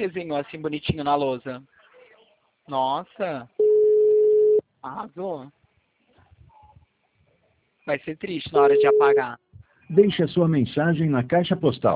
desenhou assim bonitinho na lousa? Nossa, arrasou. Vai ser triste na hora de apagar. Deixe a sua mensagem na caixa postal.